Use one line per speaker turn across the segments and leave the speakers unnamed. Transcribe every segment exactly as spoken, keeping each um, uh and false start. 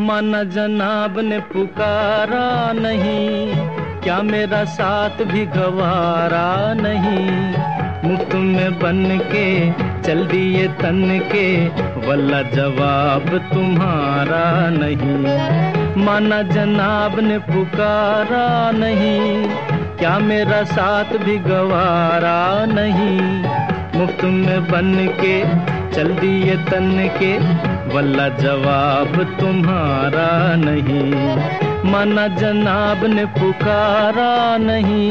माना जनाब ने पुकारा नहीं, क्या मेरा साथ भी गवारा नहीं। मुफ्त में बन के चल दिए तन के, वल्ला जवाब तुम्हारा नहीं। माना जनाब ने पुकारा नहीं, क्या मेरा साथ भी गवारा नहीं। मुफ्त में बन के चल दिए तन के, वल्ला जवाब तुम्हारा नहीं। माना जनाब ने पुकारा नहीं।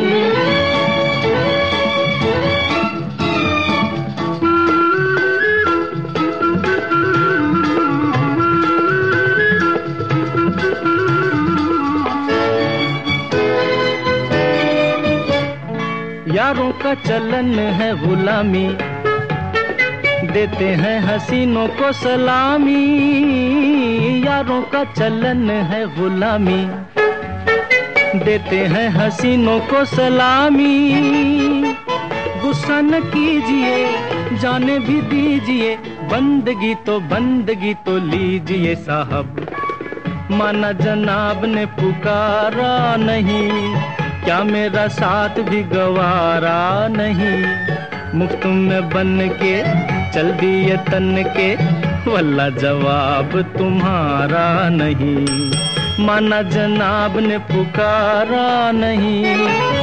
यारों का चलन है गुलामी, देते हैं हसीनों को सलामी। यारों का चलन है गुलामी, देते हैं हसीनों को सलामी। गुस्सा न कीजिए, जाने भी दीजिए, बंदगी तो बंदगी तो लीजिए साहब। माना जनाब ने पुकारा नहीं, क्या मेरा साथ भी गवारा नहीं। मुफ्त में बन के चल दिए तन के, वल्ला जवाब तुम्हारा नहीं। माना जनाब ने पुकारा नहीं।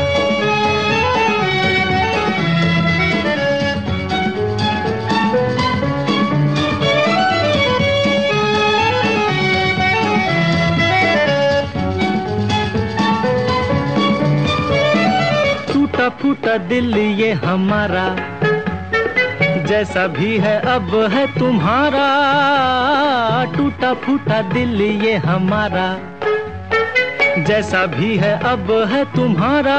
टूटा फूटा दिल ये हमारा, जैसा भी है अब है तुम्हारा। टूटा फूटा दिल ये हमारा, जैसा भी है अब है तुम्हारा।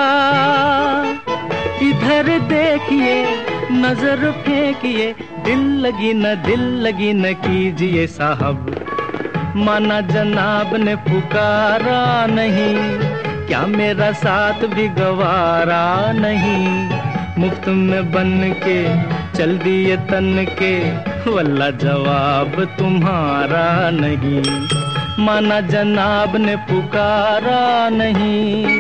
इधर देखिए, नजर फेंकिए, दिल लगी न दिल लगी न कीजिए साहब। माना जनाब ने पुकारा नहीं, क्या मेरा साथ भी गवारा नहीं। मुफ्त में बन के चल दिए तन के, वल्ला जवाब तुम्हारा नहीं। माना जनाब ने पुकारा नहीं।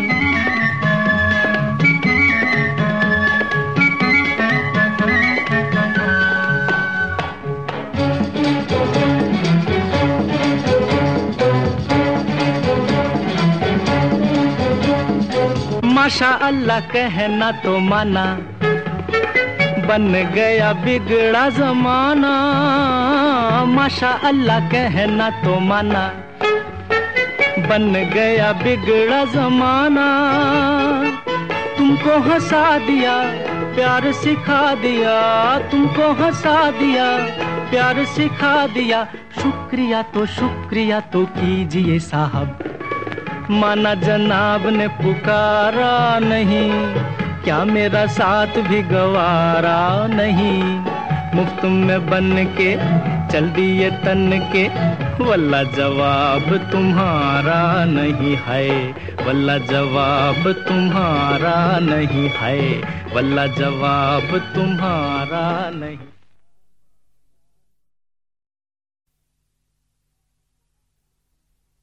माशा अल्लाह कहना तो माना, बन गया बिगड़ा जमाना। माशा अल्लाह कहना तो माना, बन गया बिगड़ा जमाना। तुमको हंसा दिया, प्यार सिखा दिया, तुमको हंसा दिया, प्यार सिखा दिया। शुक्रिया तो शुक्रिया तो कीजिए साहब। माना जनाब ने पुकारा नहीं, क्या मेरा साथ भी गवारा नहीं। मुफ्त में बन के चल दिए तन के, वल्ला जवाब तुम्हारा नहीं है। वल्ला जवाब तुम्हारा नहीं है, वल्ला जवाब तुम्हारा नहीं।